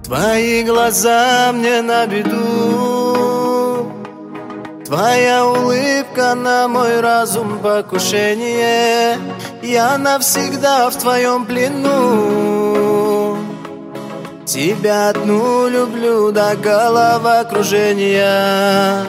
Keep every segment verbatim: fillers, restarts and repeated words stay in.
Твои глаза мне на беду, твоя улыбка на мой разум покушение. Я навсегда в твоем плену, тебя одну люблю до головокружения.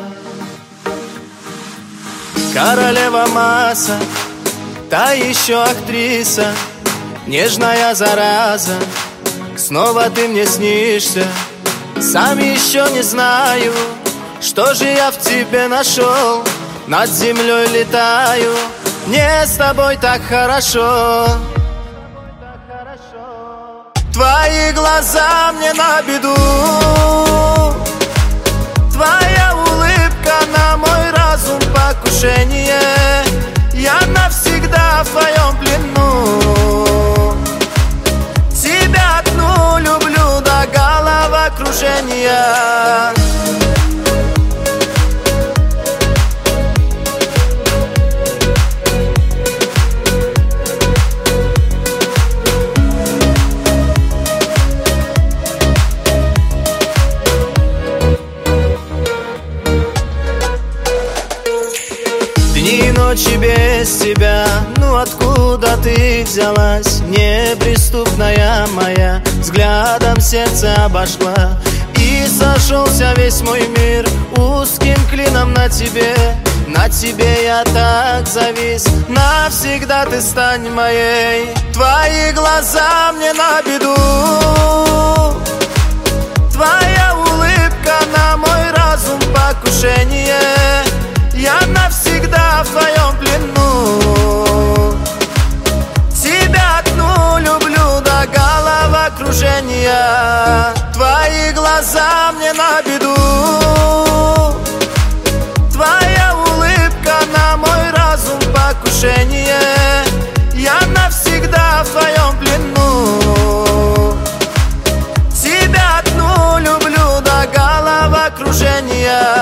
Королева масса, та еще актриса, нежная зараза, снова ты мне снишься. Сам еще не знаю, что же я в тебе нашел. Над землей летаю, мне с тобой так хорошо. Твои глаза мне на беду, твоя улыбка на мой разум покушение. Я навсегда в твоем плену, тебя одну люблю до головокружения. Дни и ночи без тебя, ну откуда ты взялась? Неприступная моя, взглядом сердце обожгла. И сошелся весь мой мир узким клином на тебе. На тебе я так завис, навсегда ты стань моей. Твои глаза мне на беду, твоя улыбка на мой разум покушение. Я навсегда в твоем плену, тебя одну люблю до головокружения. Твои глаза мне на беду, твоя улыбка на мой разум покушение. Я навсегда в твоем плену, тебя одну люблю до головокружения.